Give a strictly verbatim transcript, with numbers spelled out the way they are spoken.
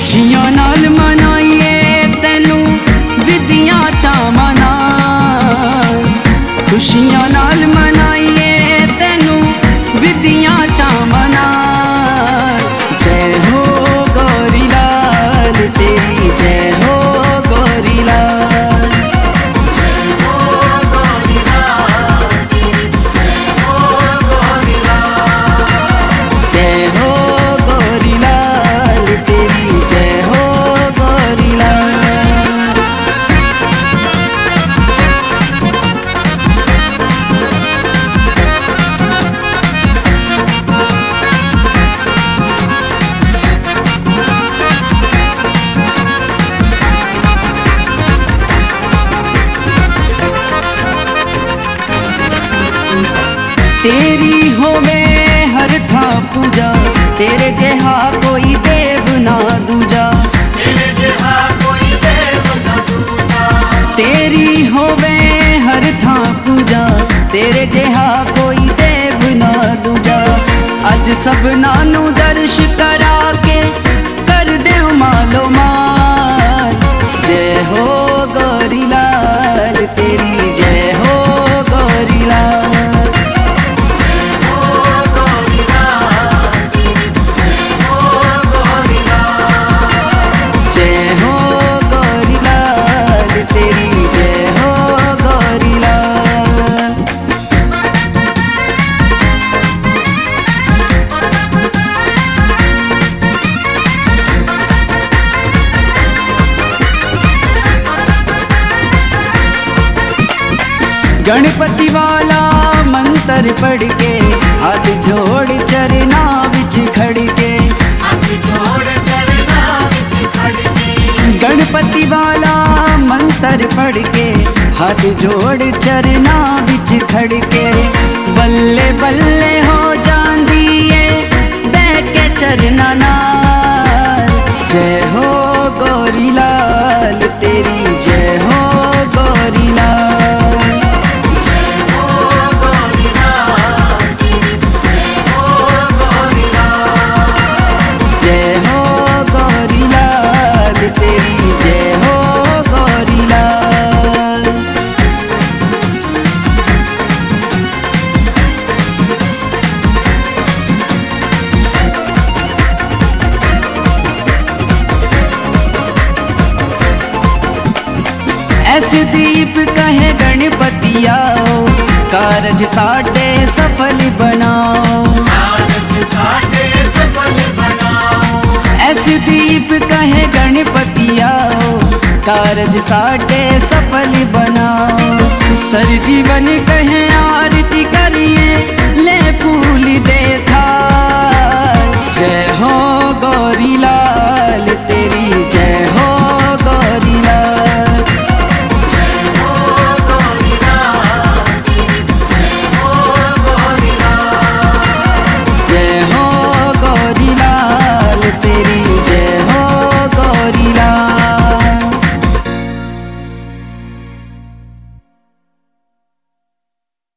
खुशियां नाल मनाइए तेनू विदियां चावां नाल, खुशियां नाल मनाइए तेनू विदियां चावां नाल। जय हो गौरी लाल तेरी जय हो गौरी लाल, जय हो गौरी लाल तेरी जय हो गौरी लाल, जय हो गौरी लाल तेरी जय हो गौरी लाल। तेरी होवे हर था पूजा, तेरे जहा कोई देव ना दूजा, तेरे जहा कोई देव न दूजा, तेरी होवे हर था पूजा, तेरे जहा कोई देव ना दूजा। अज सबना नू दर्श करा के कर दे मालो माल। जय हो गौरी लाल तेरी जय हो गौरी लाल, जय हो गौरी लाल तेरी जय हो गौरी लाल, जय हो गौरी लाल तेरी जय हो गौरी लाल। गणपति वाला मंत्र पढ़ के हाथ जोड़ चरना विच खड़ के, हाथ जोड़ चरना विच खड़ के, गणपति वाला मंत्र पढ़ के हाथ जोड़ चरना विच खड़ के। बल्ले बल्ले हो जांदी है बह के चरना नाल। जय हो गौरी लाल तेरी जय हो गौरी लाल, जय हो गौरी लाल तेरी जय हो गौरी लाल, जय हो गौरी लाल तेरी जय हो गौरी लाल। ऐसे दीप कहे गणपति आओ, कारज साडे सफल बनाओ। कारज साडे सफल बनाओ, ऐसे दीप कहे गणपति आओ, कारज साडे सफल बनाओ। सर जीवन कहे यार